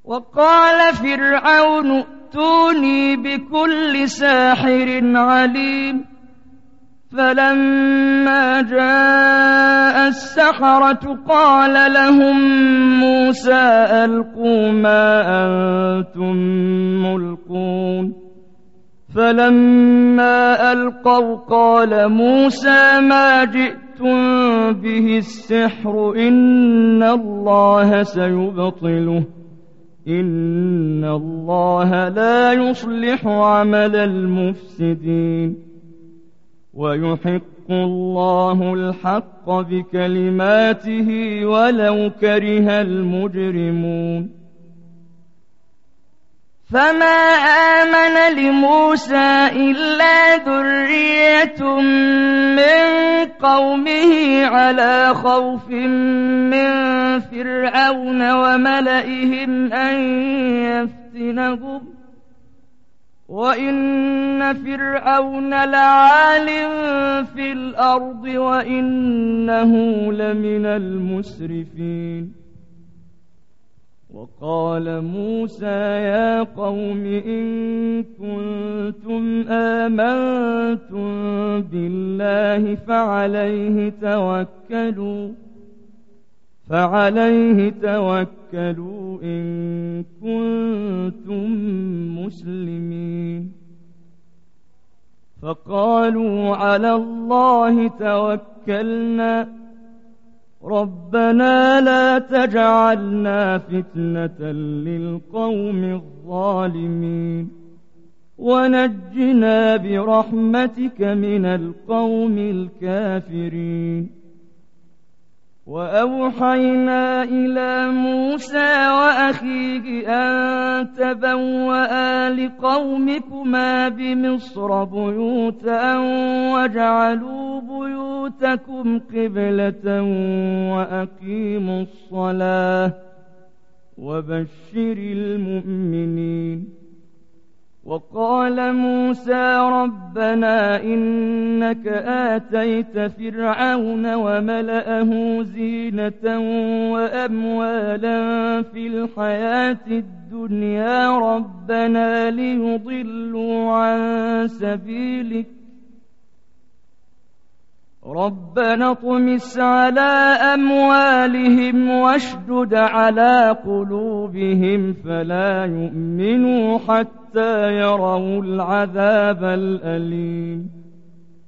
وقال فرعون ائتوني بكل ساحر عليم فلما جاء السحرة قال لهم موسى ألقوا ما أنتم ملقون فلما ألقوا قال موسى ما جئتم به السحر إن الله سيبطله إن الله لا يصلح عمل المفسدين ويحق الله الحق بكلماته ولو كره المجرمون فما آمن لموسى إلا ذرية من قومه على خوف من فرعون وملئهم أن يفتنهم وإن فرعون لعال في الأرض وإنه لمن المسرفين وقال موسى يا قوم إن كنتم آمنتم بالله فعليه توكلوا إن كنتم مسلمين فقالوا على الله توكلنا ربنا لا تجعلنا فتنة للقوم الظالمين ونجنا برحمتك من القوم الكافرين وأوحينا إلى موسى وأخيه أن تبوأ لقومكما بمصر بيوتا واجعلوا بيوتكم قبلة وأقيموا الصلاة وبشر المؤمنين وقال موسى ربنا إنك آتيت فرعون وملأه زينة وأموالا في الحياة الدنيا ربنا ليضلوا عن سبيلك ربنا اطمس على أموالهم واشدد على قلوبهم فلا يؤمنوا حتى يروا العذاب الأليم